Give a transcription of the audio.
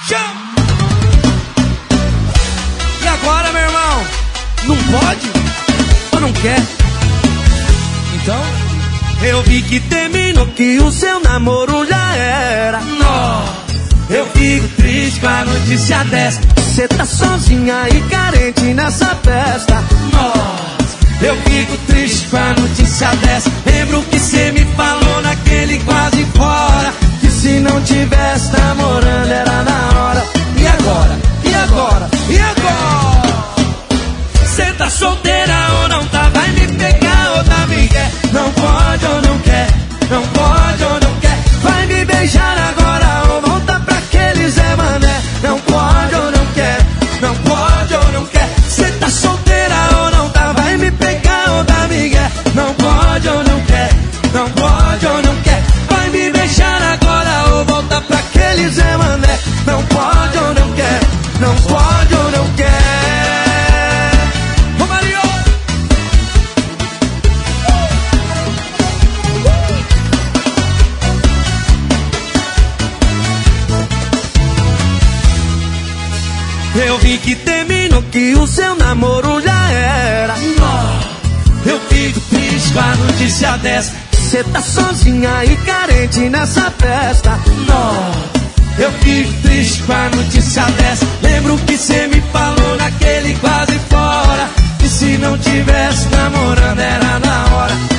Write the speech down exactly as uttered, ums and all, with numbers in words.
E agora, meu irmão? Não pode? Ou não quer? Então? Eu vi que terminou, que o seu namoro já era. Nossa, eu fico triste com a notícia dessa. Cê tá sozinha e carente nessa festa. Nossa, eu fico triste com a notícia dessa. Lembro que cê me falou naquele quase fora, que se não tivesse namorando era na hora. E agora? E agora? E agora? Cê tá solteira ou não tá? Vai me pegar ou tá me quer? Não pode ou não quer? Não pode ou não quer? Vai me beijar agora ou volta pra aquele Zé Mané? Não pode ou não quer? Não pode ou não quer? Cê tá solteira ou não tá? Vai me pegar ou tá me quer? Não pode ou não quer? Não pode ou não quer? Vai me beijar agora ou volta pra aquele Zé Mané? Não pode ou não quer? Não pode ou não quer? Ô Mario! Eu vi que terminou, que o seu namoro já era. Eu fico triste com a notícia dessa. Cê tá sozinha e carente nessa festa. Eu fico triste com a notícia dessa. Lembro que cê me falou naquele quase fora, que se não tivesse namorando era na hora.